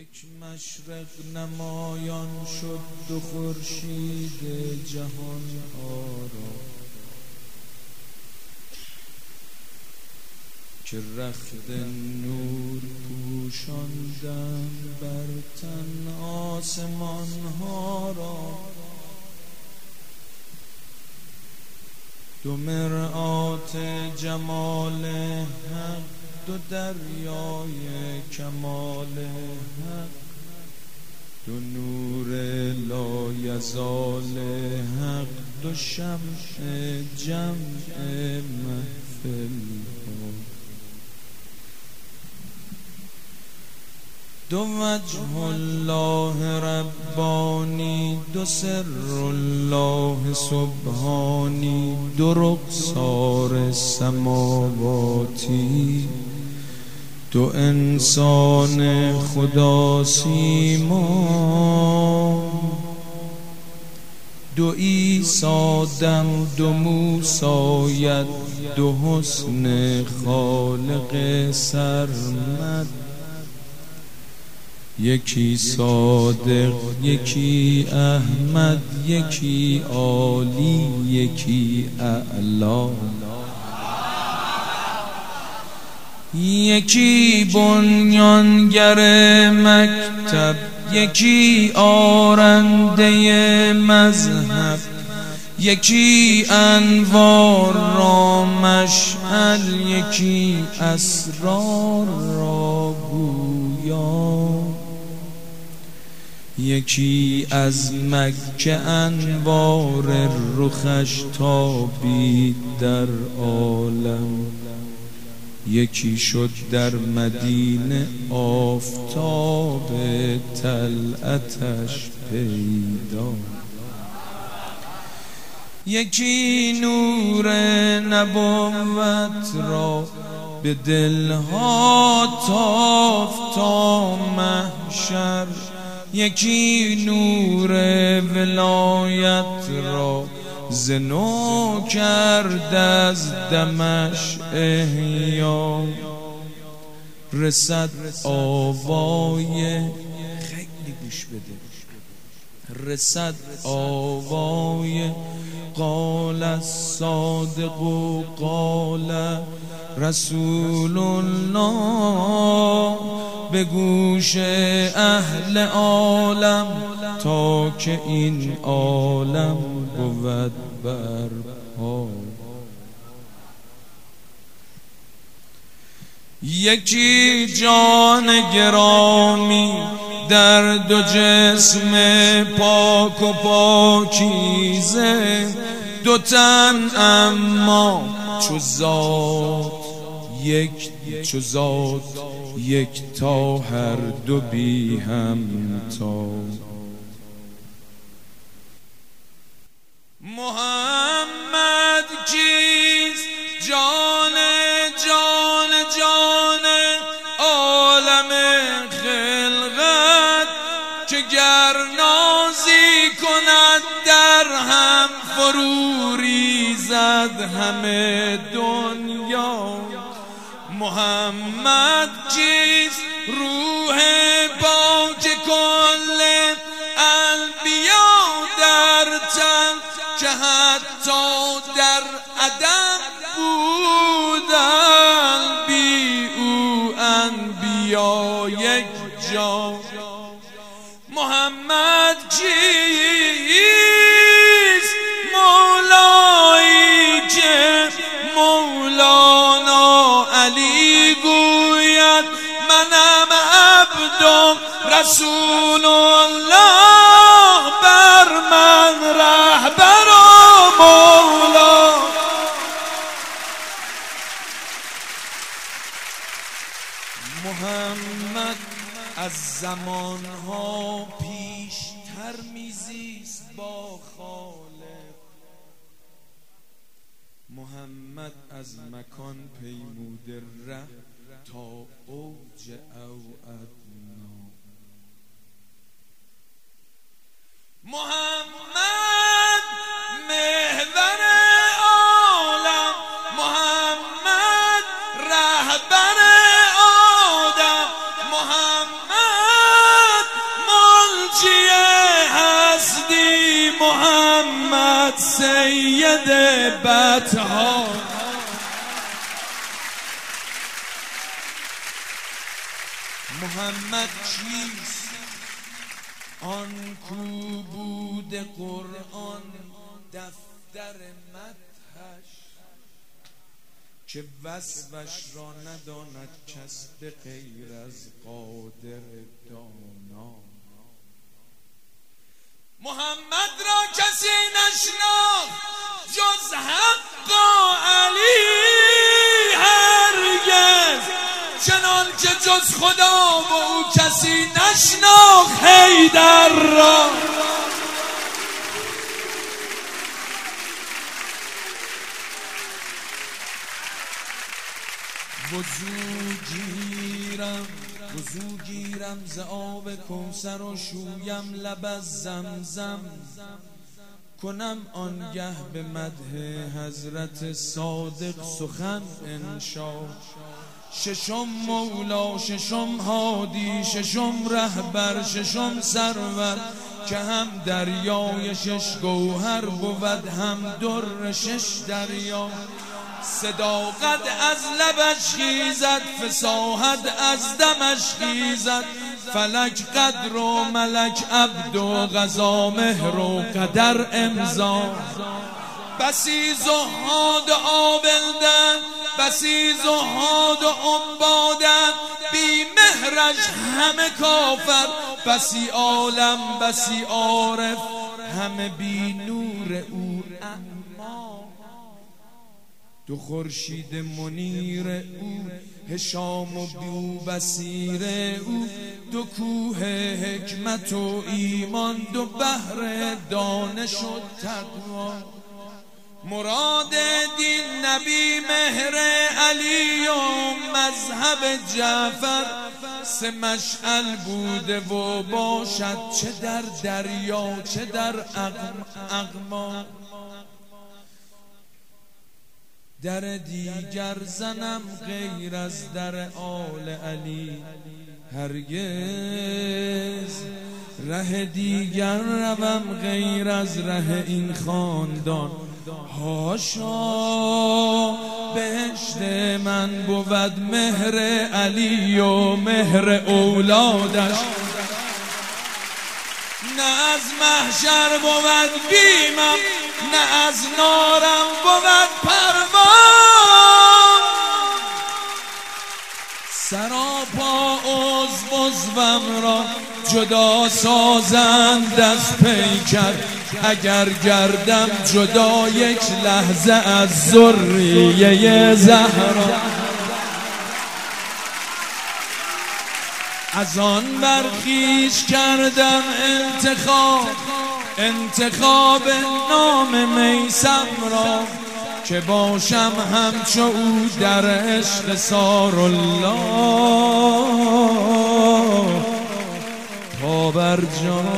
یک مشرق نمایان شد دو خورشید جهان ها را که رخت نور پوشاندن بر تن آسمان ها را. دو مرآت جمال حق، دو دریای کمال حق، دو نور لایزال حق، دو شمع جمع محفل ها. دو وجه الله ربانی، دو سر الله سبحانی، دو رخسار سماواتی، دو انسان خدا سیما، دو عیسی دم، دو موسی ید، دو حسن خالق سرمد، یکی صادق یکی احمد، یکی عالی یکی اعلا، یکی بنیانگر مکتب، یکی آرنده مذهب، یکی انوار را مشعل، یکی اسرار را گویا، یکی از مکه انوار رخش تابید در عالم، یکی شد در مدینه آفتاب طلعتش پیدا، یکی نور نبوت را به دلها تافت تا محشر، یکی نور ولایت را زنو کرد از دمش احیا. رسد آوای، خیلی گوش بده، رسد آوای قال الصادق و قال رسول الله به گوش اهل عالم، تا که این عالم بود برپا. یکی جان گرامی در دو جسم پاک و پاکیزه، دو تن اما چو ذات یک، چو ذات یک تا هر دو بی همتا. محمد کیست؟ جان جان جان عالم خلقت، که گر نازی کند در هم فرو ریزد همه دنیا. محمد کیست؟ روح پاک کل انبیا در تن، که حتی در عدم بودن بی او انبیا یک جا. محمد کیست؟ مولایی که مولانا علی گوید منم عبد رسول الله، بر من رهبر و مولا. محمد از زمانها پیشتر میزیست با خالق. محمد از مکان پیموده ره تا اوج او ادنا. محمد محور عالم، محمد رهبر آدم، محمد محمد سید بطحا. محمد چیست؟ آن کو بود قرآن دفتر مدحش، که وصفش را نداند کس به غیر از قادر دانا. محمد را کسی نشناخت جز حق و علی هرگز، چنان که جز خدا و او کسی نشناخت حیدر را. وضو گیرم ز آب کوثر و شویم لب از زمزم، کنم آنگه به مدح حضرت صادق سخن انشا. ششم مولا، ششم هادی، ششم رهبر، ششم سرور، که هم دریای شش گوهر بود هم در شش دریا. صداقت از لبش خیزد، فصاحت از دمش خیزد، فلک قدر و ملک عبد و قضا مهر و قدر امضا. بسی زهاد عابدن، بسی زهاد و عبادن، بی مهرش همه کافر، بسی عالم بسی عارف، همه بی نور او اما. دو خورشید منیر او، هشام و بو بصیر او، دو کوه حکمت و ایمان، دو بحر دانش و تقوا. مراد دین نبی مهر علی و مذهب جعفر، سه مشعل بوده و باشد چه در دریا چه در اقما. در دیگر زنم غیر از در آل علی هرگز، ره دیگر روم غیر از ره این خاندان هاشا. بهشت من بود مهر علی و مهر اولادش، نه از محشر بود بیمم، نه از نارم بود پروام. سراپا عضوم را جدا سازند از پیکر، اگر گردم جدا یک لحظه از ذریه زهرا. از آن برخیش کردم انتخاب نام میسم را، که باشم همچو او در عشق سار الله تا بر جان.